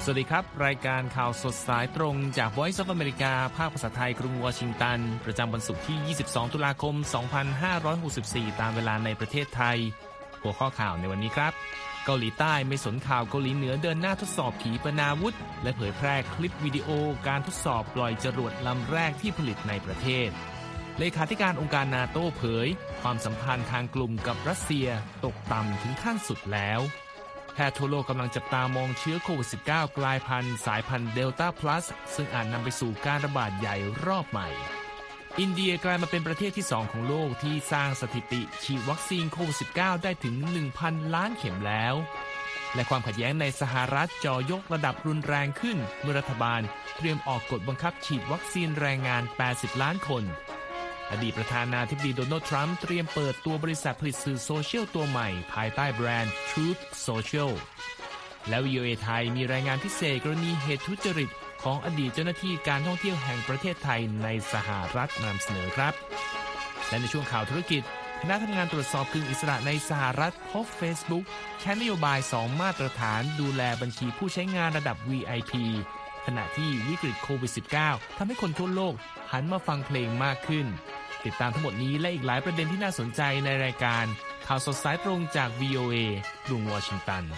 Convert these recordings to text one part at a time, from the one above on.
วัสดีครับรายการข่าวสดสายตรงจาก Voice of America ภาคภาษาไทยกรุงวอชิงตันประจำวันศุกร์ที่ 22 ตุลาคม 2564 ตามเวลาในประเทศไทยหัวข้อข่าวในวันนี้ครับเกาหลีใต้ไม่สนข่าวเกาหลีเหนือเดินหน้าทดสอบขีปนาวุธและเผยแพร่คลิปวิดีโอการทดสอบปล่อยจรวดลำแรกที่ผลิตในประเทศเลขาธิการองค์การนาโต้เผยความสัมพันธ์ทางกลุ่มกับรัสเซียตกต่ำถึงขั้นสุดแล้วแพทย์ทั่วโลกกำลังจับตามองเชื้อโควิด -19 กลายพันธุ์สายพันธุ์เดลต้าพลัสซึ่งอาจนำไปสู่การระบาดใหญ่รอบใหม่อินเดียกลายมาเป็นประเทศที่2ของโลกที่สร้างสถิติฉีดวัคซีนโควิด -19 ได้ถึง 1,000 ล้านเข็มแล้วและความขัดแย้งในสหรัฐจ่อยกระดับรุนแรงขึ้นเมื่อรัฐบาลเตรียมออกกฎบังคับฉีดวัคซีนแรงงาน 80 ล้านคนอดีตประธานาธิบดีโดนัลด์ทรัมป์เตรียมเปิดตัวบริษัทผลิตสื่อโซเชียลตัวใหม่ภายใต้แบรนด์ Truth Social และ VOA ไทยมีรายงานพิเศษกรณีเหตุทุจริตของอดีตเจ้าหน้าที่การท่องเที่ยวแห่งประเทศไทยในสหรัฐนำเสนอครับและในช่วงข่าวธุรกิจคณะทำงานตรวจสอบกึ่งอิสระในสหรัฐพบ Facebook ใช้นโยบาย2มาตรฐานดูแลบัญชีผู้ใช้งานระดับ VIP ขณะที่วิกฤตโควิด -19 ทำให้คนทั่วโลกหันมาฟังเพลงมากขึ้นติดตามทั้งหมดนี้และอีกหลายประเด็นที่น่าสนใจในรายการข่าวสดสายตรงจาก VOA กรุงวอชิงตัน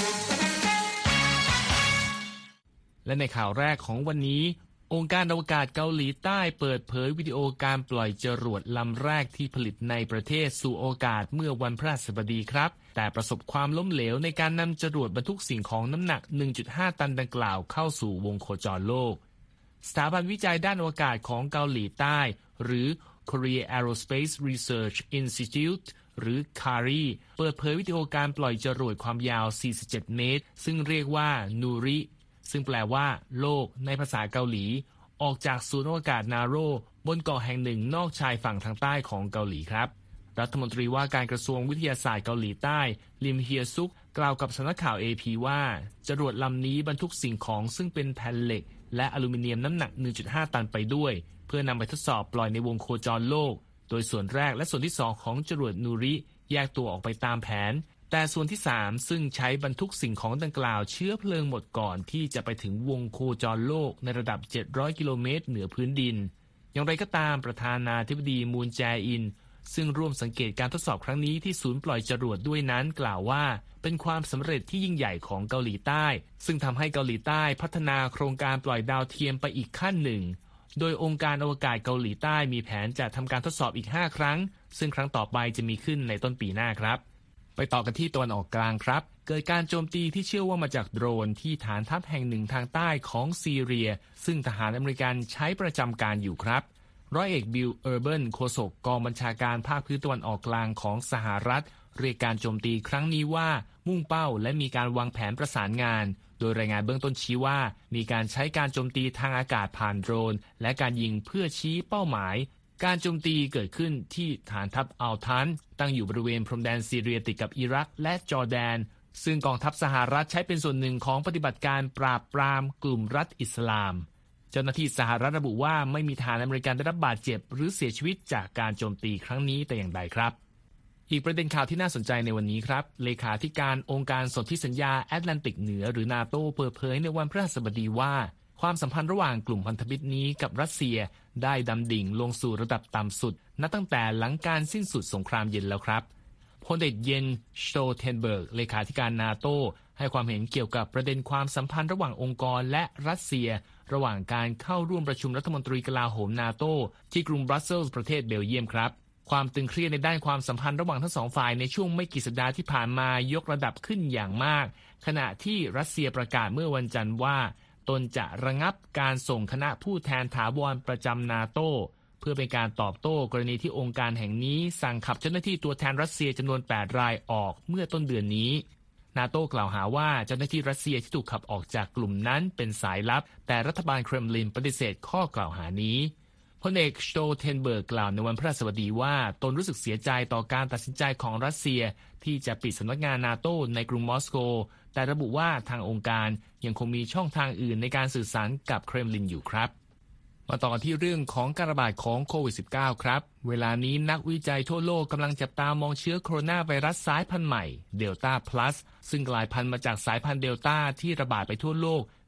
และในข่าวแรกของวันนี้องค์การอวกาศเกาหลีใต้เปิดเผยวิดีโอการปล่อยจรวดลำแรกที่ผลิตในประเทศสู่อากาศเมื่อวันพฤหัสบดีครับแต่ประสบความล้มเหลวในการนำจรวดบรรทุกสิ่งของน้ำหนัก 1.5 ตันดังกล่าวเข้าสู่วงโคจรโลกสถาบันวิจัยด้านอวกาศของเกาหลีใต้หรือ Korea Aerospace Research Institute หรือ KARI เปิดเผยวิดีโอการปล่อยจรวดความยาว 47 เมตรซึ่งเรียกว่านูริซึ่งแปลว่าโลกในภาษาเกาหลีออกจากศูนย์อวกาศนาโรบนเกาะแห่งหนึ่งนอกชายฝั่งทางใต้ของเกาหลีครับรัฐมนตรีว่าการกระทรวงวิทยาศาสตร์เกาหลีใต้ลิมเฮียซุกกล่าวกับสำนักข่าว AP ว่าจรวดลำนี้บรรทุกสิ่งของซึ่งเป็นแผ่นเหล็กและอลูมิเนียมน้ำหนัก 1.5 ตันไปด้วยเพื่อนำไปทดสอบปล่อยในวงโคจรโลกโดยส่วนแรกและส่วนที่2ของจรวดนูริแยกตัวออกไปตามแผนแต่ส่วนที่3ซึ่งใช้บรรทุกสิ่งของดังกล่าวเชื้อเพลิงหมดก่อนที่จะไปถึงวงโคจรโลกในระดับ700กิโลเมตรเหนือพื้นดินอย่างไรก็ตามประธานาธิบดีมูนแจอินซึ่งร่วมสังเกตการทดสอบครั้งนี้ที่ศูนย์ปล่อยจรวดด้วยนั้นกล่าวว่าเป็นความสำเร็จที่ยิ่งใหญ่ของเกาหลีใต้ซึ่งทำให้เกาหลีใต้พัฒนาโครงการปล่อยดาวเทียมไปอีกขั้นหนึ่งโดยองค์การอวกาศเกาหลีใต้มีแผนจะทำการทดสอบอีก5ครั้งซึ่งครั้งต่อไปจะมีขึ้นในต้นปีหน้าครับไปต่อกันที่ตะวันออกกลางครับเกิดการโจมตีที่เชื่อว่ามาจากโดรนที่ฐานทัพแห่งหนึ่งทางใต้ของซีเรียซึ่งทหารอเมริกันใช้ประจำการอยู่ครับร้อยเอกบิลเออร์เบิร์นโฆษกกองบัญชาการภาคพื้นตะวันออกกลางของสหรัฐเรียกการโจมตีครั้งนี้ว่ามุ่งเป้าและมีการวางแผนประสานงานโดยรายงานเบื้องต้นชี้ว่ามีการใช้การโจมตีทางอากาศผ่านโดรนและการยิงเพื่อชี้เป้าหมายการโจมตีเกิดขึ้นที่ฐานทัพอัลทันตั้งอยู่บริเวณพรมแดนซีเรียติดกับอิรักและจอร์แดนซึ่งกองทัพสหรัฐใช้เป็นส่วนหนึ่งของปฏิบัติการปราบปรามกลุ่มรัฐอิสลามเจ้าหน้าที่สหรัฐระบุว่าไม่มีทหารอเมริกันได้รับบาดเจ็บหรือเสียชีวิตจากการโจมตีครั้งนี้แต่อย่างใดครับอีกประเด็นข่าวที่น่าสนใจในวันนี้ครับเลขาธิการองค์การสนธิสัญญาแอตแลนติกเหนือหรือนาโตเปิดเผยในวันพฤหัสบดีว่าความสัมพันธ์ระหว่างกลุ่มพันธมิตรนี้กับรัสเซียได้ดำดิ่งลงสู่ระดับต่ำสุดนับตั้งแต่หลังการสิ้นสุดสงครามเย็นแล้วครับพลเอกเยนสโตเทนเบิร์กเลขาธิการนาโตให้ความเห็นเกี่ยวกับประเด็นความสัมพันธ์ระหว่างองค์กรและรัสเซียระหว่างการเข้าร่วมประชุมรัฐมนตรีกลาโหมนาโตที่กรุงบรัสเซลส์ประเทศเบลเยียมครับความตึงเครียดในด้านความสัมพันธ์ระหว่างทั้งสองฝ่ายในช่วงไม่กี่สัปดาห์ที่ผ่านมายกระดับขึ้นอย่างมากขณะที่รัสเซียประกาศเมื่อวันจันทร์ว่าตนจะระงับการส่งคณะผู้แทนถาวรประจำนาโตเพื่อเป็นการตอบโต้กรณีที่องค์การแห่งนี้สั่งขับเจ้าหน้าที่ตัวแทนรัสเซียจำนวน8รายออกเมื่อต้นเดือนนี้นาโตกล่าวหาว่าเจ้าหน้าที่รัสเซียที่ถูกขับออกจากกลุ่มนั้นเป็นสายลับแต่รัฐบาลเครมลินปฏิเสธข้อกล่าวหานี้พลเอกสโตเทนเบิร์กกล่าวในวันพฤหัสบดีว่าตนรู้สึกเสียใจต่อการตัดสินใจของรัสเซียที่จะปิดสำนักงานนาโตในกรุงมอสโกแต่ระบุว่าทางองค์การยังคงมีช่องทางอื่นในการสื่อสารกับเครมลินอยู่ครับมาต่อที่เรื่องของการระบาดของโควิด -19 ครับเวลานี้นักวิจัยทั่วโลกกำลังจับตามองเชื้อโคโรนาไวรัสสายพันธุ์ใหม่เดลต้าพลัสซึ่งกลายพันธุ์มาจากสายพันธุ์เดลต้าที่ระบาดไปทั่วโลก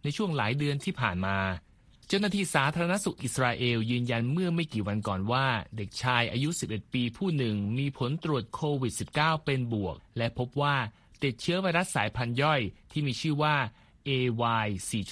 ในช่วงหลายเดือนที่ผ่านมาเจ้าหน้าที่สาธารณสุขอิสราเอลยืนยันเมื่อไม่กี่วันก่อนว่าเด็กชายอายุ 11 ปีผู้หนึ่งมีผลตรวจโควิด -19 เป็นบวกและพบว่าติดเชื้อไวรัสสายพันธุ์ย่อยที่มีชื่อว่า AY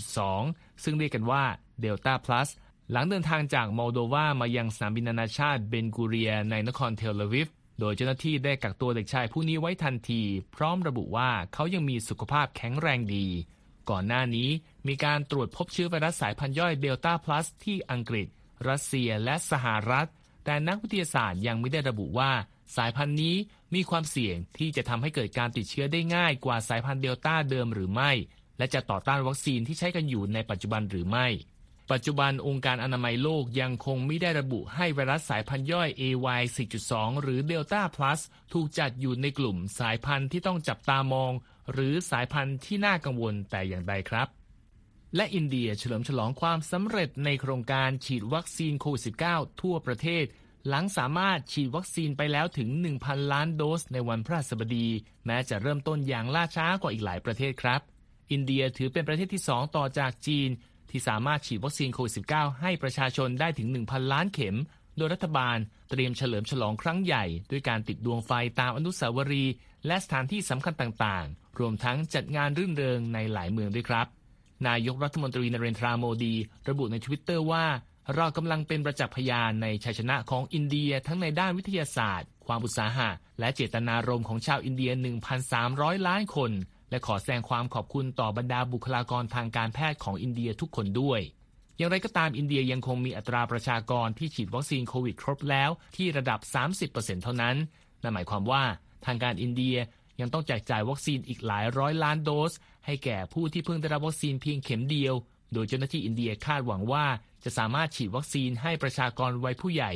4.2 ซึ่งเรียกกันว่า Delta Plus หลังเดินทางจากมอลโดวามายังสนามบินนานาชาติเบนกูเรียในนครเทลอาวิฟโดยเจ้าหน้าที่ได้กักตัวเด็กชายผู้นี้ไว้ทันทีพร้อมระบุว่าเขายังมีสุขภาพแข็งแรงดีก่อนหน้านี้มีการตรวจพบเชื้อไวรัสสายพันธุ์ย่อยเดลต้าพลัสที่อังกฤษรัสเซียและสหรัฐแต่นักวิทยาศาสตร์ยังไม่ได้ระบุว่าสายพันธุ์นี้มีความเสี่ยงที่จะทำให้เกิดการติดเชื้อได้ง่ายกว่าสายพันธุ์เดลต้าเดิมหรือไม่และจะต่อต้านวัคซีนที่ใช้กันอยู่ในปัจจุบันหรือไม่ปัจจุบันองค์การอนามัยโลกยังคงไม่ได้ระบุให้ไวรัสสายพันธุ์ย่อย AY 4.2 หรือ Delta Plus ถูกจัดอยู่ในกลุ่มสายพันธุ์ที่ต้องจับตามองหรือสายพันธุ์ที่น่ากังวลแต่อย่างใดครับและอินเดียเฉลิมฉลองความสำเร็จในโครงการฉีดวัคซีนโควิด -19 ทั่วประเทศหลังสามารถฉีดวัคซีนไปแล้วถึง 1,000 ล้านโดสในวันพฤหัสบดีแม้จะเริ่มต้นอย่างล่าช้ากว่าอีกหลายประเทศครับอินเดียถือเป็นประเทศที่2ต่อจากจีนที่สามารถฉีดวัคซีนโควิด -19 ให้ประชาชนได้ถึง 1,000 ล้านเข็มโดยรัฐบาลเตรียมเฉลิมฉลองครั้งใหญ่ด้วยการติดดวงไฟตามอนุสาวรีย์และสถานที่สำคัญต่างๆรวมทั้งจัดงานรื่นเริงในหลายเมืองด้วยครับนายกรัฐมนตรีนเรนทราโมดีระบุใน Twitter ว่าเรากำลังเป็นประจักษ์พยานในชัยชนะของอินเดียทั้งในด้านวิทยาศาสตร์ความอุตสาหะและเจตนารมณ์ของชาวอินเดีย 1,300 ล้านคนและขอแสดงความขอบคุณต่อบรรดาบุคลากรทางการแพทย์ของอินเดียทุกคนด้วยอย่างไรก็ตามอินเดียยังคงมีอัตราประชากรที่ฉีดวัคซีนโควิดครบแล้วที่ระดับ 30% เท่านั้นนั่นหมายความว่าทางการอินเดียยังต้องแจกจ่ายวัคซีนอีกหลายร้อยล้านโดสให้แก่ผู้ที่เพิ่งได้รับวัคซีนเพียงเข็มเดียวโดยเจ้าหน้าที่อินเดียคาดหวังว่าจะสามารถฉีดวัคซีนให้ประชากรวัยผู้ใหญ่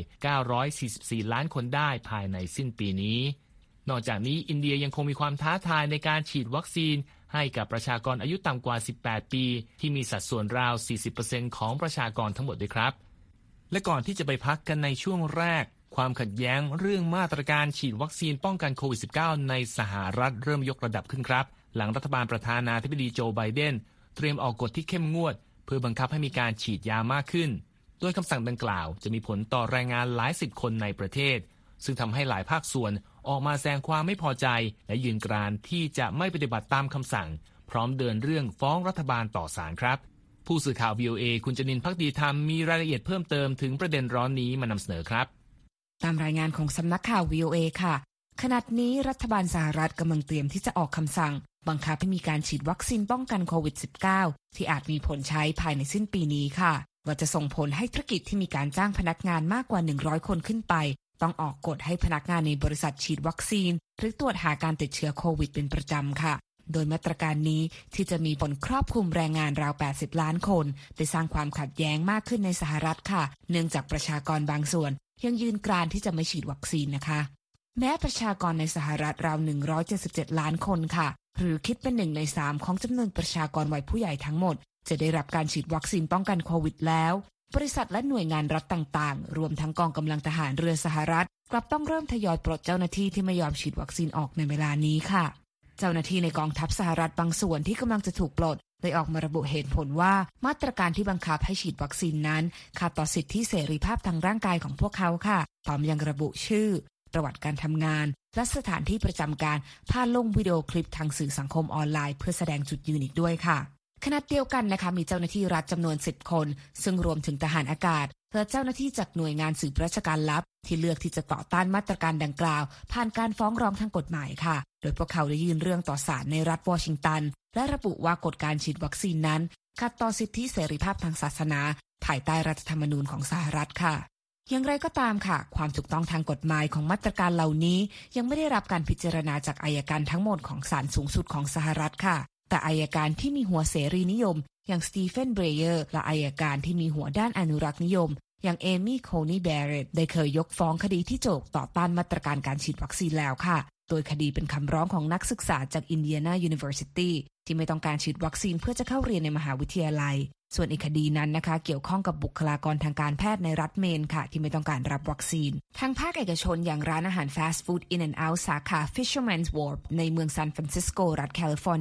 944ล้านคนได้ภายในสิ้นปีนี้นอกจากนี้อินเดียยังคงมีความท้าทายในการฉีดวัคซีนให้กับประชากรอายุต่ำกว่า 18 ปีที่มีสัดส่วนราว 40% ของประชากรทั้งหมดด้วยครับและก่อนที่จะไปพักกันในช่วงแรกความขัดแย้งเรื่องมาตรการฉีดวัคซีนป้องกันโควิด -19 ในสหรัฐเริ่มยกระดับขึ้นครับหลังรัฐบาลประธานาธิบดีโจไบเดนเตรียมออกกฎที่เข้มงวดเพื่อบังคับให้มีการฉีดยามากขึ้นโดยคำสั่งดังกล่าวจะมีผลต่อแรงงานหลายสิบคนในประเทศซึ่งทำให้หลายภาคส่วนออกมาแสดงความไม่พอใจและยืนกรานที่จะไม่ปฏิบัติตามคำสั่งพร้อมเดินเรื่องฟ้องรัฐบาลต่อศาลครับผู้สื่อข่าว VOA คุณจนินทร์ภักดีธรรมมีรายละเอียดเพิ่มเติมถึงประเด็นร้อนนี้มานำเสนอครับตามรายงานของสำนักข่าว VOA ค่ะขณะนี้รัฐบาลสหรัฐกำลังเตรียมที่จะออกคำสั่งบังคับให้มีการฉีดวัคซีนป้องกันโควิด -19 ที่อาจมีผลใช้ภายในสิ้นปีนี้ค่ะว่าจะส่งผลให้ธุรกิจที่มีการจ้างพนักงานมากกว่า100คนขึ้นไปต้องออกกฎให้พนักงานในบริษัทฉีดวัคซีนหรือตรวจหาการติดเชื้อโควิดเป็นประจำค่ะโดยมาตรการนี้ที่จะมีผลครอบคลุมแรงงานราว80ล้านคนได้สร้างความขัดแย้งมากขึ้นในสหรัฐค่ะเนื่องจากประชากรบางส่วนยังยืนกรานที่จะไม่ฉีดวัคซีนนะคะแม้ประชากรในสหรัฐราว177ล้านคนค่ะหรือคิดเป็น1 ใน 3ของจำนวนประชากรวัยผู้ใหญ่ทั้งหมดจะได้รับการฉีดวัคซีนป้องกันโควิดแล้วบริษัทและหน่วยงานรัฐต่างๆรวมทั้งกองกำลังทหารเรือสหรัฐกลับต้องเริ่มทยอยปลดเจ้าหน้าที่ที่ไม่ยอมฉีดวัคซีนออกในเวลานี้ค่ะเจ้าหน้าที่ในกองทัพสหรัฐบางส่วนที่กำลังจะถูกปลดได้ออกมาระบุเหตุผลว่ามาตรการที่บังคับให้ฉีดวัคซีนนั้นขัดต่อสิทธิเสรีภาพทางร่างกายของพวกเขาค่ะพร้อมยังระบุชื่อประวัติการทำงานและสถานที่ประจำการผ่านลงวิดีโอคลิปทางสื่อสังคมออนไลน์เพื่อแสดงจุดยืนอีกด้วยค่ะขณะเดียวกันนะคะมีเจ้าหน้าที่รัฐจำนวน10คนซึ่งรวมถึงทหารอากาศและเจ้าหน้าที่จากหน่วยงานสืบราชการลับที่เลือกที่จะต่อต้านมาตรการดังกล่าวผ่านการฟ้องร้องทางกฎหมายค่ะโดยพวกเขาได้ยื่นเรื่องต่อศาลในรัฐวอชิงตันและระบุว่ากฎการฉีดวัคซีนนั้นขัดต่อสิทธิเสรีภาพทางศาสนาภายใต้รัฐธรรมนูญของสหรัฐค่ะอย่างไรก็ตามค่ะความถูกต้องทางกฎหมายของมาตรการเหล่านี้ยังไม่ได้รับการพิจารณาจากอัยการทั้งหมดของศาลสูงสุดของสหรัฐค่ะแต่อัยการที่มีหัวเสรีนิยมอย่างสตีเฟนเบรเยอร์และอัยการที่มีหัวด้านอนุรักษ์นิยมอย่างเอมี่โคนีแบร์เรตได้เคยยกฟ้องคดีที่โจกต่อต้านมาตรการการฉีดวัคซีนแล้วค่ะโดยคดีเป็นคำร้องของนักศึกษาจากอินเดียนายูนิเวอร์ซิตี้ที่ไม่ต้องการฉีดวัคซีนเพื่อจะเข้าเรียนในมหาวิทยาลัยส่วนอีกคดีนั้นนะคะเกี่ยวข้องกับบุคลากรทางการแพทย์ในรัฐเมนค่ะที่ไม่ต้องการรับวัคซีนทางภาคเอกชนอย่างร้านอาหารฟาสต์ฟู้ด In and Out สาขา Fisherman's Wharf ในเมืองซานฟรานซิสโกรัฐแคลิฟอร์เนีย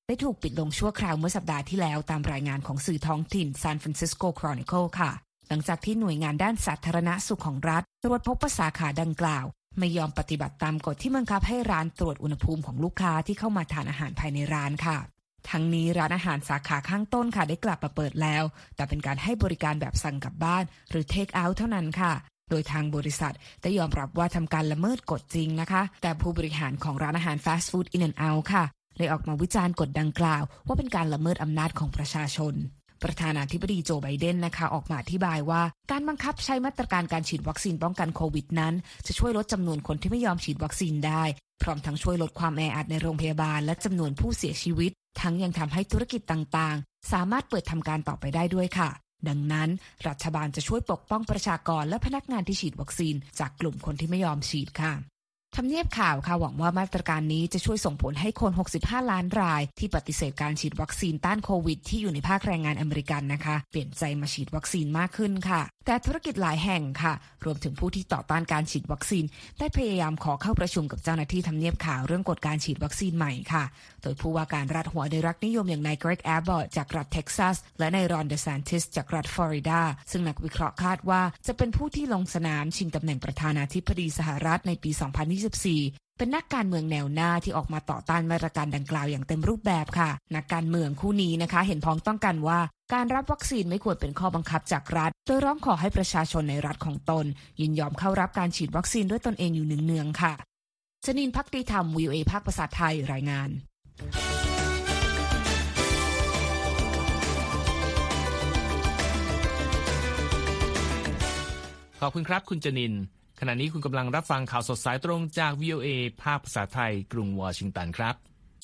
ได้ถูกปิดลงชั่วคราวเมื่อสัปดาห์ที่แล้วตามรายงานของสื่อท้องถิ่น San Francisco Chronicle ค่ะหลังจากที่หน่วยงานด้านสาธารณสุขของรัฐตรวจพบว่าสาขาดังกล่าวไม่ยอมปฏิบัติตามกฎที่บังคับให้ร้านตรวจอุณหภูมิของลูกค้าที่เข้ามาทานอาหารภายในร้านค่ะทั้งนี้ร้านอาหารสาขาข้างต้นค่ะได้กลับมาเปิดแล้วแต่เป็นการให้บริการแบบสั่งกลับบ้านหรือ Take Out เท่านั้นค่ะโดยทางบริษัทได้ยอมรับว่าทำการละเมิดกฎจริงนะคะแต่ผู้บริหารของร้านอาหารฟาสต์ฟู้ด In and Out ค่ะได้ออกมาวิจารณ์กฎดังกล่าวว่าเป็นการละเมิดอำนาจของประชาชนประธานาธิบดีโจไบเดนนะคะออกมาอธิบายว่าการบังคับใช้มาตรการการฉีดวัคซีนป้องกันโควิดนั้นจะช่วยลดจำนวนคนที่ไม่ยอมฉีดวัคซีนได้พร้อมทั้งช่วยลดความแออัดในโรงพยาบาลและจำนวนผู้เสียชีวิตทั้งยังทำให้ธุรกิจต่างๆสามารถเปิดทำการต่อไปได้ด้วยค่ะดังนั้นรัฐบาลจะช่วยปกป้องประชากรและพนักงานที่ฉีดวัคซีนจากกลุ่มคนที่ไม่ยอมฉีดค่ะทำเนียบข่าวค่ะหวังว่ามาตรการนี้จะช่วยส่งผลให้คน65ล้านรายที่ปฏิเสธการฉีดวัคซีนต้านโควิดที่อยู่ในภาคแรงงานอเมริกันนะคะเปลี่ยนใจมาฉีดวัคซีนมากขึ้นค่ะแต่ธุรกิจหลายแห่งค่ะรวมถึงผู้ที่ต่อต้านการฉีดวัคซีนได้พยายามขอเข้าประชุมกับเจ้าหน้าที่ทำเนียบข่าวเรื่องกฎการฉีดวัคซีนใหม่ค่ะโดยผู้ว่าการรัฐหัวในรัฐนิยมอย่างนายเกรกแอบบอตจากรัฐเท็กซัสและนายรอนเดซานติสจากรัฐฟลอริดาซึ่งนักวิเคราะห์คาดว่าจะเป็นผู้ที่ลงสนามชิงตำแหน่งประธานาธิบดีสหรัฐในปี 2024เป็นนักการเมืองแนวหน้าที่ออกมาต่อต้านมาตรการดังกล่าวอย่างเต็มรูปแบบค่ะนักการเมืองคู่นี้นะคะเห็นพ้องต้องกันว่าการรับวัคซีนไม่ควรเป็นข้อบังคับจากรัฐโดยร้องขอให้ประชาชนในรัฐของตนยินยอมเข้ารับการฉีดวัคซีนด้วยตนเองอยู่เนืองๆค่ะชนินภักดีธรรม VOA ภาคภาษาไทยรายงานขอบคุณครับคุณจนินขณะนี้คุณกำลังรับฟังข่าวสดสายตรงจาก VOA ภาคภาษาไทยกรุงวอชิงตันครับ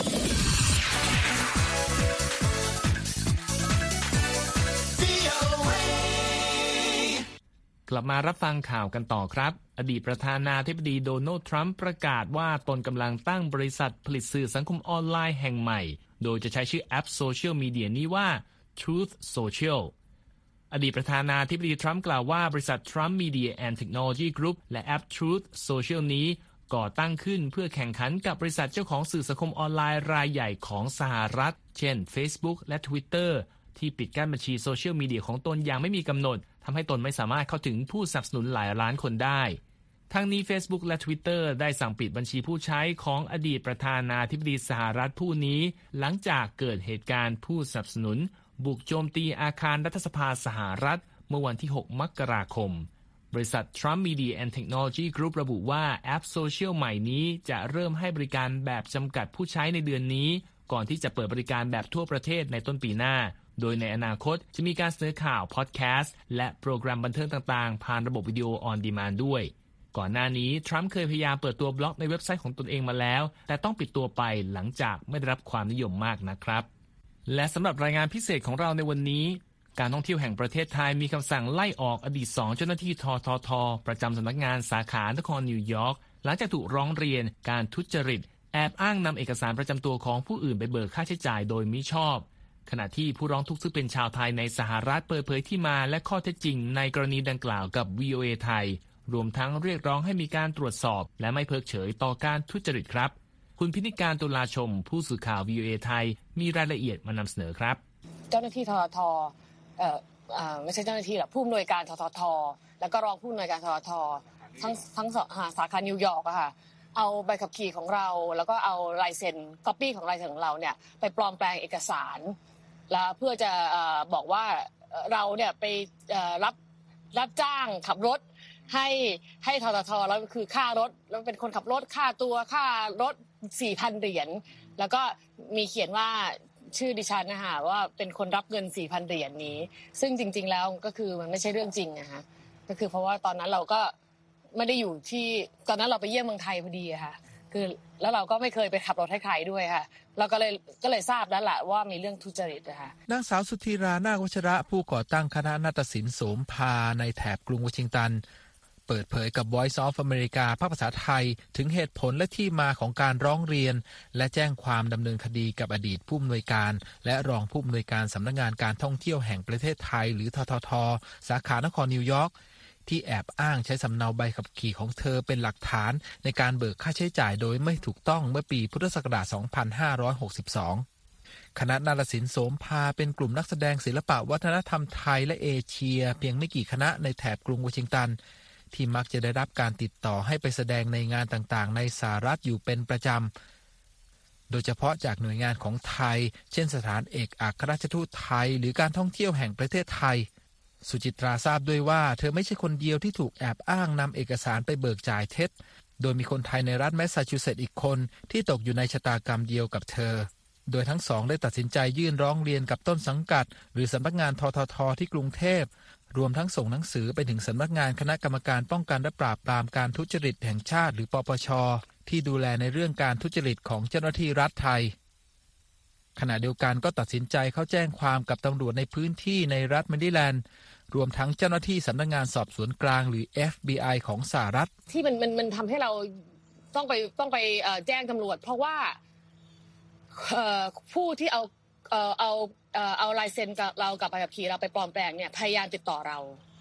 กลับมารับฟังข่าวกันต่อครับอดีตประธานาธิบดีโดนัลด์ทรัมป์ประกาศว่าตนกำลังตั้งบริษัทผลิตสื่อสังคมออนไลน์แห่งใหม่โดยจะใช้ชื่อแอปโซเชียลมีเดียนี้ว่า Truth Socialอดีตประธานาธิบดีทรัมป์กล่าวว่าบริษัท Trump Media and Technology Group และแอป Truth Social นี้ก่อตั้งขึ้นเพื่อแข่งขันกับบริษัทเจ้าของสื่อสังคมออนไลน์รายใหญ่ของสหรัฐเช่น Facebook และ Twitter ที่ปิดกั้นบัญชีโซเชียลมีเดียของตนอย่างไม่มีกำหนดทำให้ตนไม่สามารถเข้าถึงผู้สนับสนุนหลายล้านคนได้ทั้งนี้ Facebook และ Twitter ได้สั่งปิดบัญชีผู้ใช้ของอดีตประธานาธิบดีสหรัฐผู้นี้หลังจากเกิดเหตุการณ์ผู้สนับสนุนบุกโจมตีอาคารรัฐสภาสหรัฐเมื่อวันที่ 6 มกราคมบริษัท Trump Media and Technology Group ระบุว่าแอปโซเชียลใหม่นี้จะเริ่มให้บริการแบบจำกัดผู้ใช้ในเดือนนี้ก่อนที่จะเปิดบริการแบบทั่วประเทศในต้นปีหน้าโดยในอนาคตจะมีการเสนอข่าวพอดแคสต์และโปรแกรมบันเทิงต่างๆผ่านระบบวิดีโอออนดีมานด์ด้วยก่อนหน้านี้ทรัมป์เคยพยายามเปิดตัวบล็อกในเว็บไซต์ของตนเองมาแล้วแต่ต้องปิดตัวไปหลังจากไม่ได้รับความนิยมมากนะครับและสำหรับรายงานพิเศษของเราในวันนี้การท่องเที่ยวแห่งประเทศไทยมีคำสั่งไล่ออกอดีต2เจ้าหน้าที่ททท.ประจำสำนักงานสาขานครนิวยอร์กหลังจากถูกร้องเรียนการทุจริตแอบอ้างนำเอกสารประจำตัวของผู้อื่นไปเบิกค่าใช้จ่ายโดยมิชอบขณะที่ผู้ร้องทุกข์ซึ่งเป็นชาวไทยในสหรัฐเปิดเผยที่มาและข้อเท็จจริงในกรณีดังกล่าวกับ VOA ไทยรวมทั้งเรียกร้องให้มีการตรวจสอบและไม่เพิกเฉยต่อการทุจริตครับคุณพินิการตุลาชมผู้สื่อข่าว VOA ไทยมีรายละเอียดมานำเสนอครับเจ้าหน้าที่ททท.ไม่ใช่เจ้าหน้าที่หรอกผู้อำนวยการททท.แล้วก็รองผู้อำนวยการททท.ทั้งสาขานิวยอร์กอะค่ะเอาใบขับขี่ของเราแล้วก็เอาลายเซ็นก๊อปปี้ของลายเซ็นของเราเนี่ยไปปลอมแปลงเอกสารแล้วเพื่อจะบอกว่าเราเนี่ยไปรับจ้างขับรถให้ททท.แล้วคือค่ารถแล้วเป็นคนขับรถค่าตัวค่ารถ 4,000 เหรียญแล้วก็มีเขียนว่าชื่อดิฉันนะคะว่าเป็นคนรับเงิน 4,000 เหรียญนี้ซึ่งจริงๆแล้วก็คือมันไม่ใช่เรื่องจริงนะคะก็คือเพราะว่าตอนนั้นเราก็ไม่ได้อยู่ที่ตอนนั้นเราไปเยี่ยมเมืองไทยพอดีค่ะคือแล้วเราก็ไม่เคยไปขับรถให้ใครด้วยค่ะเราก็เลยทราบแล้วแหละว่ามีเรื่องทุจริตนะคะนางสาวสุธีรานาควัชระผู้ก่อตั้งคณะนาฏศิลป์โสมภาในแถบกรุงวอชิงตันเปิดเผยกับ Voice of America ภาคภาษาไทยถึงเหตุผลและที่มาของการร้องเรียนและแจ้งความดำเนินคดีกับอดีตผู้อำนวยการและรองผู้อำนวยการสำนักงานการท่องเที่ยวแห่งประเทศไทยหรือททท.สาขานครนิวยอร์กที่แอบอ้างใช้สำเนาใบขับขี่ของเธอเป็นหลักฐานในการเบิกค่าใช้จ่ายโดยไม่ถูกต้องเมื่อปีพุทธศักราช 2562 คณะนาฏศิลป์โสมภาเป็นกลุ่มนักแสดงศิลปะวัฒนธรรมไทยและเอเชียเพียงไม่กี่คณะในแถบกรุงวอชิงตันที่มักจะได้รับการติดต่อให้ไปแสดงในงานต่างๆในสหรัฐอยู่เป็นประจำโดยเฉพาะจากหน่วยงานของไทยเช่นสถานเอกอัครราชทูตไทยหรือการท่องเที่ยวแห่งประเทศไทยสุจิตราทราบด้วยว่าเธอไม่ใช่คนเดียวที่ถูกแอบอ้างนำเอกสารไปเบิกจ่ายเท็จโดยมีคนไทยในรัฐแมสซาชูเซตส์อีกคนที่ตกอยู่ในชะตากรรมเดียวกับเธอโดยทั้งสองได้ตัดสินใจยื่นร้องเรียนกับต้นสังกัดหรือสำนักงานททท.ที่กรุงเทพรวมทั้งส่งหนังสือไปถึงสำนักงานคณะกรรมการป้องกันและปราบปรามการทุจริตแห่งชาติหรือปปช.ที่ดูแลในเรื่องการทุจริตของเจ้าหน้าที่รัฐไทยขณะเดียวกันก็ตัดสินใจเข้าแจ้งความกับตำรวจในพื้นที่ในรัฐแมริแลนด์รวมทั้งเจ้าหน้าที่สำนักงานสอบสวนกลางหรือ FBI ของสหรัฐที่มันทำให้เราต้องไปแจ้งตำรวจเพราะว่าผู้ที่เอาลายเซ็นกับเรากับใบขับขี่เราไปปลอมแปลงเนี่ยพยายามติดต่อเรา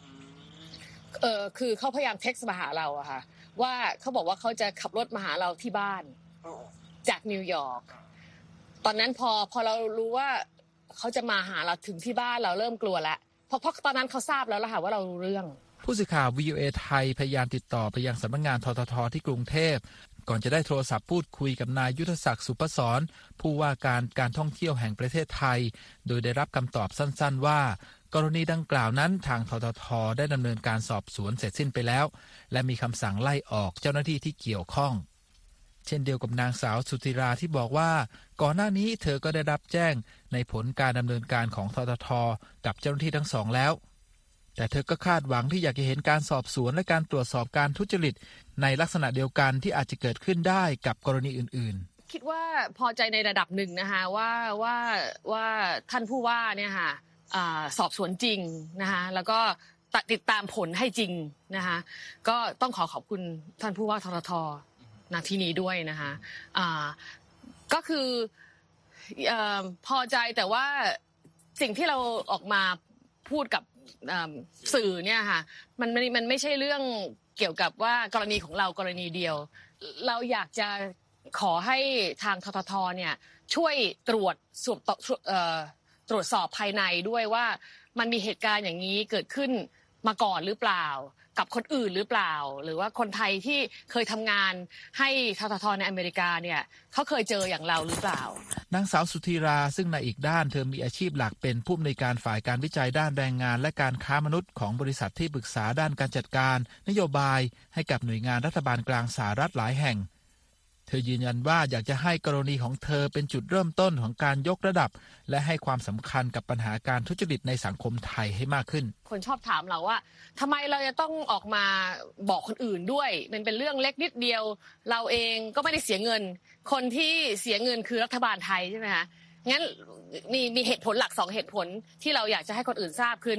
คือเขาพยายามเท็กซ์มาหาเราอะค่ะว่าเขาบอกว่าเขาจะขับรถมาหาเราที่บ้านจากนิวยอร์กตอนนั้นพอเรารู้ว่าเขาจะมาหาเราถึงที่บ้านเราเริ่มกลัวแล้วเพราะตอนนั้นเขาทราบแล้วล่ะค่ะว่าเรารู้เรื่องผู้สื่อข่าว VOA ไทยพยายามติดต่อไปยังสำนักงานททท.ที่กรุงเทพก่อนจะได้โทรศัพท์พูดคุยกับนายยุทธศักดิ์สุปศรผู้ว่าการท่องเที่ยวแห่งประเทศไทยโดยได้รับคำตอบสั้นๆว่ากรณีดังกล่าวนั้นทางททท.ได้ดำเนินการสอบสวนเสร็จสิ้นไปแล้วและมีคำสั่งไล่ออกเจ้าหน้าที่ที่เกี่ยวข้องเช่นเดียวกับนางสาวสุธิราที่บอกว่าก่อนหน้านี้เธอก็ได้รับแจ้งในผลการดำเนินการของททท.กับเจ้าหน้าที่ทั้งสองแล้วแต่เธอก็คาดหวังที่อยากจะเห็นการสอบสวนและการตรวจสอบการทุจริตในลักษณะเดียวกันที่อาจจะเกิดขึ้นได้กับกรณีอื่นๆคิดว่าพอใจในระดับหนึ่งนะคะว่าท่านผู้ว่าเนี่ยค่ะสอบสวนจริงนะคะแล้วก็ติดตามผลให้จริงนะคะก็ต้องขอบคุณท่านผู้ว่าททท.ณที่นี้ด้วยนะคะก็คือพอใจแต่ว่าสิ่งที่เราออกมาพูดกับสื่อเนี่ยค่ะมันไม่ใช่เรื่องเกี่ยวกับว่ากรณีของเรากรณีเดียวเราอยากจะขอให้ทางททท.เนี่ยช่วยตรวจสอบภายในด้วยว่ามันมีเหตุการณ์อย่างนี้เกิดขึ้นมาก่อนหรือเปล่ากับคนอื่นหรือเปล่าหรือว่าคนไทยที่เคยทำงานให้ททท.ในอเมริกาเนี่ยเขาเคยเจออย่างเราหรือเปล่านางสาวสุธีราซึ่งในอีกด้านเธอมีอาชีพหลักเป็นผู้อำนวยการฝ่ายการวิจัยด้านแรงงานและการค้ามนุษย์ของบริษัทที่ปรึกษาด้านการจัดการนโยบายให้กับหน่วยงานรัฐบาลกลางสหรัฐหลายแห่งเธอยืนยันว่าอยากจะให้กรณีของเธอเป็นจุดเริ่มต้นของการยกระดับและให้ความสำคัญกับปัญหาการทุจริตในสังคมไทยให้มากขึ้นคนชอบถามเราว่าทำไมเราจะต้องออกมาบอกคนอื่นด้วยมันเป็นเรื่องเล็กนิดเดียวเราเองก็ไม่ได้เสียเงินคนที่เสียเงินคือรัฐบาลไทยใช่ไหมคะงั้นมีเหตุผลหลัก2เหตุผลที่เราอยากจะให้คนอื่นทราบคือ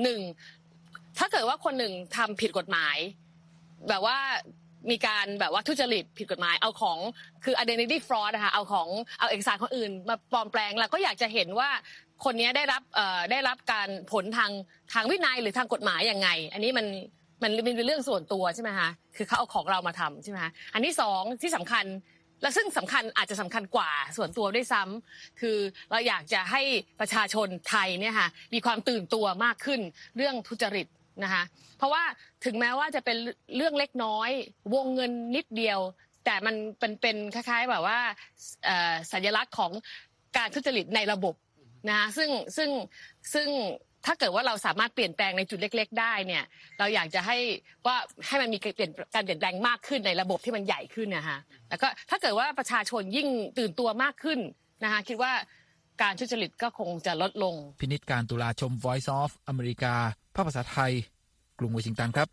1ถ้าเกิดว่าคนหนึ่งทำผิดกฎหมายแบบว่ามีการแบบว่าทุจริตผิดกฎหมายเอาของคือ identity fraud นะคะเอาเอกสารคนอื่นมาปลอมแปลงเราก็อยากจะเห็นว่าคนนี้ได้รับการผลทางวินัยหรือทางกฎหมายยังไงอันนี้มันเป็นเรื่องส่วนตัวใช่ไหมคะคือเขาเอาของเรามาทำใช่ไหมคะอันที่2ที่สำคัญและซึ่งสำคัญอาจจะสำคัญกว่าส่วนตัวด้วยซ้ำคือเราอยากจะให้ประชาชนไทยเนี่ยค่ะมีความตื่นตัวมากขึ้นเรื่องทุจริตนะคะเพราะว่าถึงแม้ว่าจะเป็นเรื่องเล็กน้อยวงเงินนิดเดียวแต่มันเป็นคล้ายๆแบบว่าสัญลักษณ์ของการทุจริตในระบบนะคะซึ่งถ้าเกิดว่าเราสามารถเปลี่ยนแปลงในจุดเล็กๆได้เนี่ยเราอยากจะให้มันมีการเปลี่ยนแปลงมากขึ้นในระบบที่มันใหญ่ขึ้นนะคะแล้วก็ถ้าเกิดว่าประชาชนยิ่งตื่นตัวมากขึ้นนะคะคิดว่าการทุจริตก็คงจะลดลงพินิจการตุลาชม Voice of อเมริกาภาษาไทยกรุงวอชิงตันครับ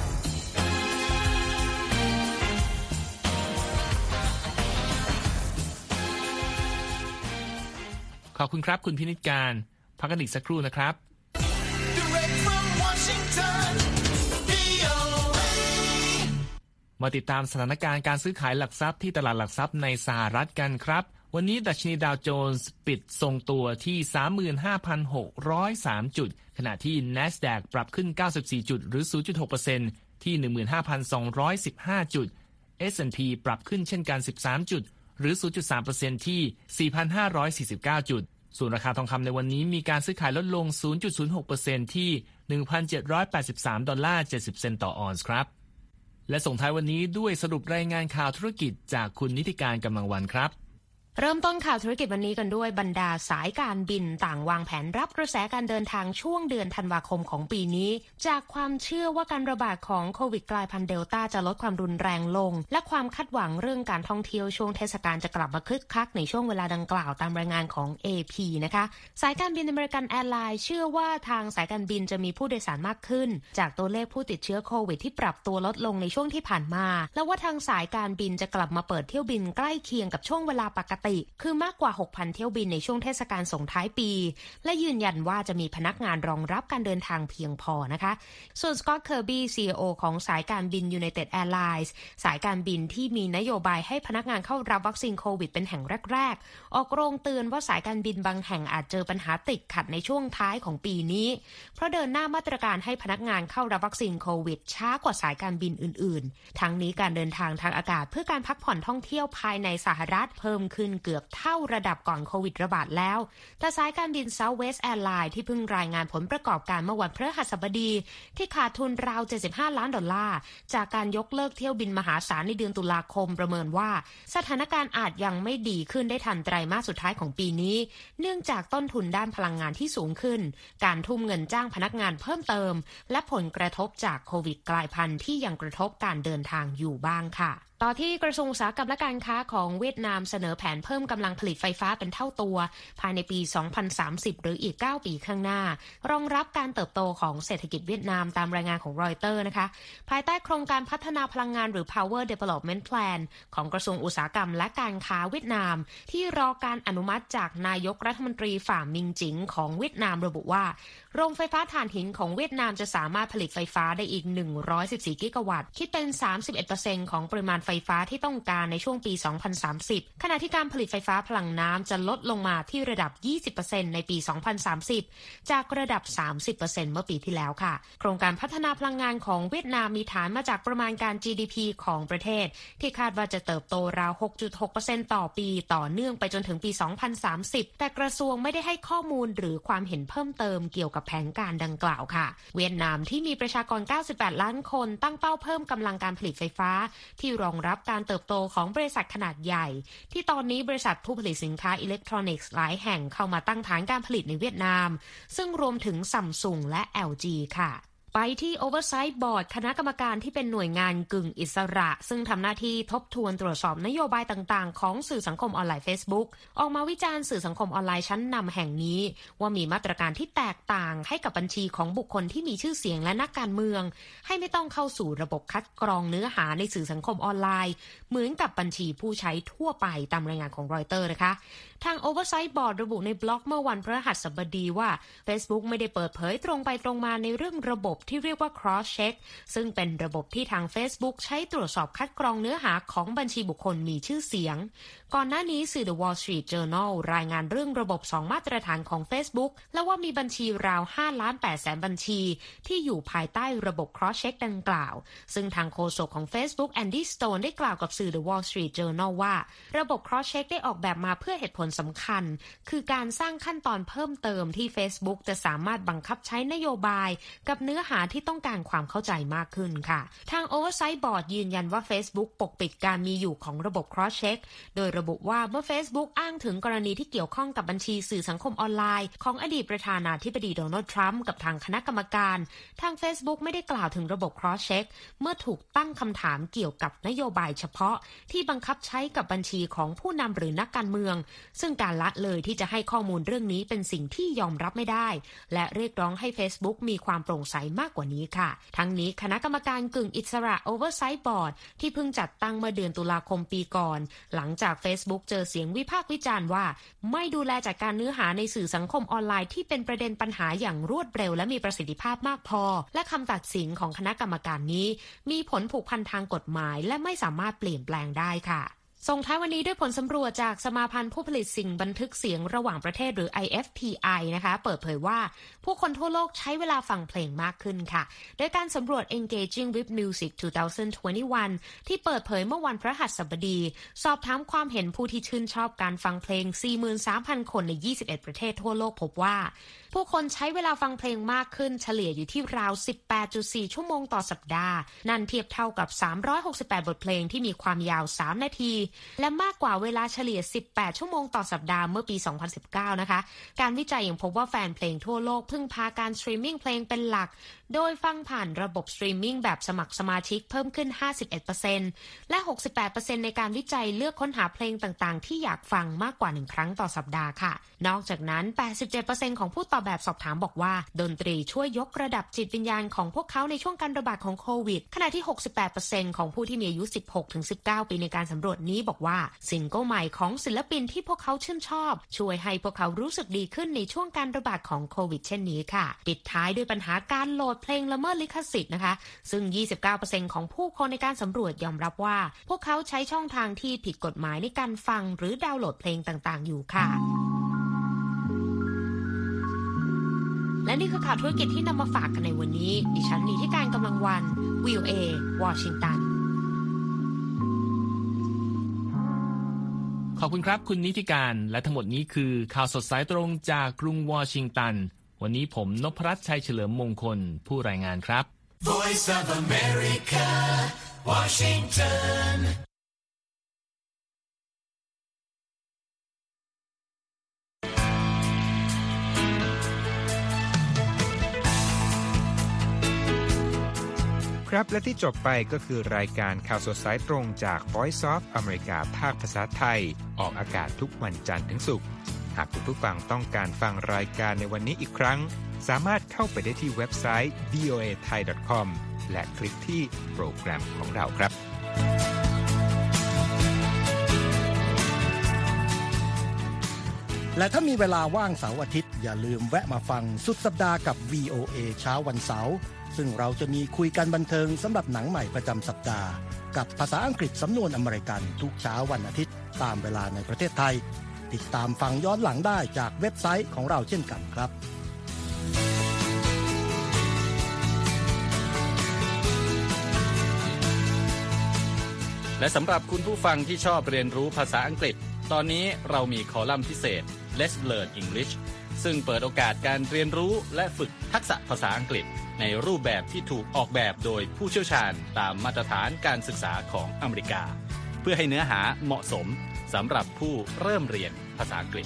ขอบคุณครับคุณพินิจการพักกันอีกสักครู่นะครับมาติดตามสถานการณ์การซื้อขายหลักทรัพย์ที่ตลาดหลักทรัพย์ในสหรัฐกันครับวันนี้ดัชนีดาวโจนส์ปิดทรงตัวที่ 35,603 จุดขณะที่ NASDAQ ปรับขึ้น94จุดหรือ 0.6% ที่ 15,215 จุด S&P ปรับขึ้นเช่นกัน13จุดหรือ 0.3% ที่ 4,549 จุดส่วนราคาทองคำในวันนี้มีการซื้อขายลดลง 0.06% ที่ $1,783.70 ต่อออนซ์ครับและส่งท้ายวันนี้ด้วยสรุปรายงานข่าวธุรกิจจากคุณนิติการกำลังวันครับเริ่มต้นข่าวธุรกิจวันนี้กันด้วยบรรดาสายการบินต่างวางแผนรับกระแสการเดินทางช่วงเดือนธันวาคมของปีนี้จากความเชื่อว่าการระบาดของโควิดกลายพันธุ์เดลต้าจะลดความรุนแรงลงและความคาดหวังเรื่องการท่องเที่ยวช่วงเทศกาลจะกลับมาคึกคักในช่วงเวลาดังกล่าวตามรายงานของ AP นะคะสายการบินอเมริกันแอร์ไลน์เชื่อว่าทางสายการบินจะมีผู้โดยสารมากขึ้นจากตัวเลขผู้ติดเชื้อโควิดที่ปรับตัวลดลงในช่วงที่ผ่านมาและว่าทางสายการบินจะกลับมาเปิดเที่ยวบินใกล้เคียงกับช่วงเวลาปกติคือมากกว่า 6,000 เที่ยวบินในช่วงเทศกาลส่งท้ายปีและยืนยันว่าจะมีพนักงานรองรับการเดินทางเพียงพอนะคะส่วนสก็อตต์ เคอร์บี้ CEO ของสายการบิน United Airlines สายการบินที่มีนโยบายให้พนักงานเข้ารับวัคซีนโควิดเป็นแห่งแรกๆออกโรงเตือนว่าสายการบินบางแห่งอาจเจอปัญหาติดขัดในช่วงท้ายของปีนี้เพราะเดินหน้ามาตรการให้พนักงานเข้ารับวัคซีนโควิดช้ากว่าสายการบินอื่นๆทั้งนี้การเดินทางทางอากาศเพื่อการพักผ่อนท่องเที่ยวภายในสหรัฐเพิ่มขึ้นเกือบเท่าระดับก่อนโควิดระบาดแล้วแต่สายการบิน Southwest Airlines ที่เพิ่งรายงานผลประกอบการเมื่อวันพฤหัสบดีที่ขาดทุนราว$75 ล้านจากการยกเลิกเที่ยวบินมหาศาลในเดือนตุลาคมประเมินว่าสถานการณ์อาจยังไม่ดีขึ้นได้ทันไตรมาสสุดท้ายของปีนี้เนื่องจากต้นทุนด้านพลังงานที่สูงขึ้นการทุ่มเงินจ้างพนักงานเพิ่มเติมและผลกระทบจากโควิดกลายพันธุ์ที่ยังกระทบการเดินทางอยู่บ้างค่ะต่อที่กระทรวงอุตสาหกรรมและการค้าของเวียดนามเสนอแผนเพิ่มกำลังผลิตไฟฟ้าเป็นเท่าตัวภายในปี 2030 หรืออีก 9 ปีข้างหน้ารองรับการเติบโตของเศรษฐกิจเวียดนามตามรายงานของรอยเตอร์นะคะภายใต้โครงการพัฒนาพลังงานหรือ Power Development Plan ของกระทรวงอุตสาหกรรมและการค้าเวียดนามที่รอการอนุมัติจากนายกรัฐมนตรีฝ่ามิงจิ๋งของเวียดนามระบุว่าโรงไฟฟ้าถ่านหินของเวียดนามจะสามารถผลิตไฟฟ้าได้อีก114กิกะวัตต์คิดเป็น 31% ของปริมาณไฟฟ้าที่ต้องการในช่วงปี 2030 ขณะที่การผลิตไฟฟ้าพลังน้ำจะลดลงมาที่ระดับ 20% ในปี 2030 จากระดับ 30% เมื่อปีที่แล้วค่ะโครงการพัฒนาพลังงานของเวียดนามมีฐานมาจากประมาณการ GDP ของประเทศที่คาดว่าจะเติบโตราว 6.6% ต่อปีต่อเนื่องไปจนถึงปี 2030 แต่กระทรวงไม่ได้ให้ข้อมูลหรือความเห็นเพิ่มเติมเกี่ยวกับแผนการดังกล่าวค่ะเวียดนามที่มีประชากร 98 ล้านคนตั้งเป้าเพิ่มกำลังการผลิตไฟฟ้าที่รองรับการเติบโตของบริษัทขนาดใหญ่ที่ตอนนี้บริษัทผู้ผลิตสินค้าอิเล็กทรอนิกส์หลายแห่งเข้ามาตั้งฐานการผลิตในเวียดนามซึ่งรวมถึง Samsung และ LG ค่ะไปที่ Oversight Board คณะกรรมการที่เป็นหน่วยงานกึ่งอิสระซึ่งทำหน้าที่ทบทวนตรวจสอบนโยบายต่างๆของสื่อสังคมออนไลน์ Facebook ออกมาวิจารณ์สื่อสังคมออนไลน์ชั้นนำแห่งนี้ว่ามีมาตรการที่แตกต่างให้กับบัญชีของบุคคลที่มีชื่อเสียงและนักการเมืองให้ไม่ต้องเข้าสู่ระบบคัดกรองเนื้อหาในสื่อสังคมออนไลน์เหมือนกับบัญชีผู้ใช้ทั่วไปตามรายงานของรอยเตอร์นะคะทาง Oversight Board ระบุในบล็อกเมื่อวันพฤหัสบดีว่า Facebook ไม่ได้เปิดเผยตรงไปตรงมาในเรื่องระบบที่เรียกว่า Cross Check ซึ่งเป็นระบบที่ทาง Facebook ใช้ตรวจสอบคัดกรองเนื้อหาของบัญชีบุคคลมีชื่อเสียงก่อนหน้านี้สื่อ The Wall Street Journal รายงานเรื่องระบบ 2 มาตรฐานของ Facebook และว่ามีบัญชีราว 5,800,000 บัญชีที่อยู่ภายใต้ระบบ Cross Check ดังกล่าวซึ่งทางโฆษกของ Facebook Andy Stone ได้กล่าวกับสื่อ The Wall Street Journal ว่าระบบ Cross Check ได้ออกแบบมาเพื่อเหตุผลสำคัญคือการสร้างขั้นตอนเพิ่มเติมที่ Facebook จะสามารถบังคับใช้นโยบายกับเนื้อหาที่ต้องการความเข้าใจมากขึ้นค่ะทาง Oversight Board ยืนยันว่า Facebook ปกปิดการมีอยู่ของระบบ Cross Check โดยระบุว่าเมื่อ Facebook อ้างถึงกรณีที่เกี่ยวข้องกับบัญชีสื่อสังคมออนไลน์ของอดีตประธานาธิบดีโดนัลด์ทรัมป์กับทางคณะกรรมการทาง Facebook ไม่ได้กล่าวถึงระบบ Cross Check เมื่อถูกตั้งคำถามเกี่ยวกับนโยบายเฉพาะที่บังคับใช้กับบัญชีของผู้นำหรือนักการเมืองซึ่งการละเลยที่จะให้ข้อมูลเรื่องนี้เป็นสิ่งที่ยอมรับไม่ได้และเรียกร้องให้ Facebook มีความโปร่งใสมากกว่านี้ค่ะทั้งนี้คณะกรรมการกึ่งอิสระ Oversight Board ที่เพิ่งจัดตั้งเมื่อเดือนตุลาคมปีก่อนหลังจาก Facebook เจอเสียงวิพากษ์วิจารณ์ว่าไม่ดูแลจัดการเนื้อหาในสื่อสังคมออนไลน์ที่เป็นประเด็นปัญหาอย่างรวดเร็วและมีประสิทธิภาพมากพอและคำตัดสินของคณะกรรมการนี้มีผลผูกพันทางกฎหมายและไม่สามารถเปลี่ยนแปลงได้ค่ะส่งท้ายวันนี้ด้วยผลสำรวจจากสมาพันธ์ผู้ผลิตสิ่งบันทึกเสียงระหว่างประเทศหรือ IFPI นะคะเปิดเผยว่าผู้คนทั่วโลกใช้เวลาฟังเพลงมากขึ้นค่ะโดยการสำรวจ Engaging with Music 2021 ที่เปิดเผยเมื่อวันพฤหัสบดีสอบถามความเห็นผู้ที่ชื่นชอบการฟังเพลง 43,000 คนใน 21 ประเทศทั่วโลกพบว่าผู้คนใช้เวลาฟังเพลงมากขึ้นเฉลี่ยอยู่ที่ราว 18.4 ชั่วโมงต่อสัปดาห์นั่นเทียบเท่ากับ368บทเพลงที่มีความยาว3นาทีและมากกว่าเวลาเฉลี่ย18ชั่วโมงต่อสัปดาห์เมื่อปี2019นะคะการวิจัยยังพบว่าแฟนเพลงทั่วโลกพึ่งพาการสตรีมมิ่งเพลงเป็นหลักโดยฟังผ่านระบบสตรีมมิ่งแบบสมัครสมาชิกเพิ่มขึ้น 51% และ 68% ในการวิจัยเลือกค้นหาเพลงต่างๆที่อยากฟังมากกว่า1ครั้งต่อสัปดาห์ค่ะนอกจากนั้น 87% ของผู้ตอบแบบสอบถามบอกว่าดนตรีช่วยยกระดับจิตวิญญาณของพวกเขาในช่วงการระบาดของโควิดขณะที่ 68% ของผู้ที่มีอายุ 16-19 ปีในการสำรวจนี้บอกว่าซิงเกิลใหม่ของศิลปินที่พวกเขาชื่นชอบช่วยให้พวกเขารู้สึกดีขึ้นในช่วงการระบาดของโควิดเช่นนี้ค่ะปิดท้ายด้วยปัญหาการโหลดเพลงละเมิดลิขสิทธิ์นะคะซึ่ง 29% ของผู้คนในการสำรวจยอมรับว่าพวกเขาใช้ช่องทางที่ผิดกฎหมายในการฟังหรือดาวน์โหลดเพลงต่างๆอยู่ค่ะและนี่คือข่าวธุรกิจที่นำมาฝากกันในวันนี้ดิฉันนิติการกำลังวัน VOA วอชิงตันขอบคุณครับคุณนิติการและทั้งหมดนี้คือข่าวสดสายตรงจากกรุงวอชิงตันวันนี้ผมนพรัตน์ชัยเฉลิมมงคลผู้รายงานครับ Voice of America Washington ครับและที่จบไปก็คือรายการข่าวสดสายตรงจาก Voice of America ภาคภาษาไทยออกอากาศทุกวันจันทร์ถึงศุกร์หากคุณผู้ฟังต้องการฟังรายการในวันนี้อีกครั้งสามารถเข้าไปได้ที่เว็บไซต์ voathai.com และคลิกที่โปรแกรมของเราครับและถ้ามีเวลาว่างเสาร์อาทิตย์อย่าลืมแวะมาฟังสุดสัปดาห์กับ VOA เช้าวันเสาร์ซึ่งเราจะมีคุยกันบันเทิงสำหรับหนังใหม่ประจำสัปดาห์กับภาษาอังกฤษสำนวนอเมริกันทุกเช้าวันอาทิตย์ตามเวลาในประเทศไทยติดตามฟังย้อนหลังได้จากเว็บไซต์ของเราเช่นกันครับและสำหรับคุณผู้ฟังที่ชอบเรียนรู้ภาษาอังกฤษตอนนี้เรามีคอลัมน์พิเศษ Let's Learn English ซึ่งเปิดโอกาสการเรียนรู้และฝึกทักษะภาษาอังกฤษในรูปแบบที่ถูกออกแบบโดยผู้เชี่ยวชาญตามมาตรฐานการศึกษาของอเมริกาเพื่อให้เนื้อหาเหมาะสมสำหรับผู้เริ่มเรียนภาษาอังกฤษ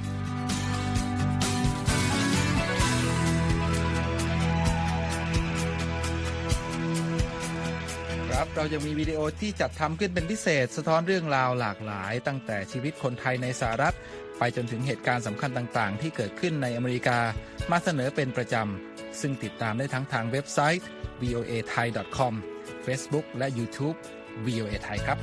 ครับเรายังมีวิดีโอที่จัดทำขึ้นเป็นพิเศษสะท้อนเรื่องราวหลากหลายตั้งแต่ชีวิตคนไทยในสหรัฐไปจนถึงเหตุการณ์สำคัญต่างๆที่เกิดขึ้นในอเมริกามาเสนอเป็นประจำซึ่งติดตามได้ทั้งทางเว็บไซต์ voathai.com Facebook และ YouTube VOA Thai ครับ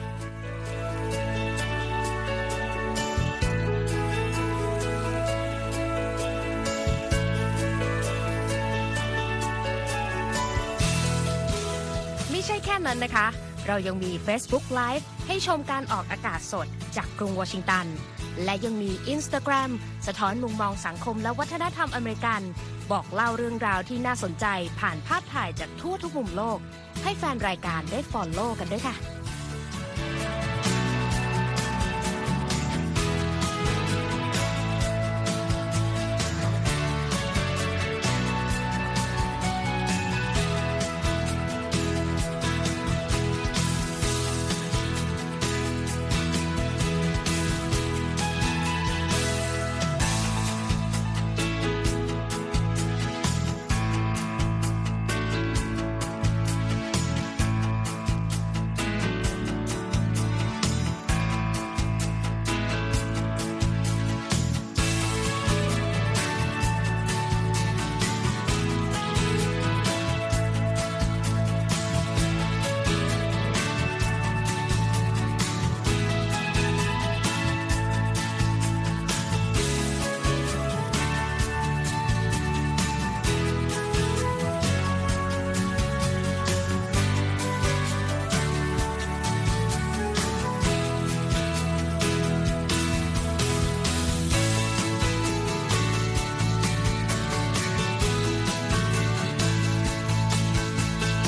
ไม่ใช่แค่นั้นนะคะเรายังมี Facebook Live ให้ชมการออกอากาศสดจากกรุงวอชิงตันและยังมี Instagram สะท้อนมุมมองสังคมและวัฒนธรรมอเมริกันบอกเล่าเรื่องราวที่น่าสนใจผ่านภาพถ่ายจากทั่วทุกมุมโลกให้แฟนรายการได้ follow กันด้วยค่ะ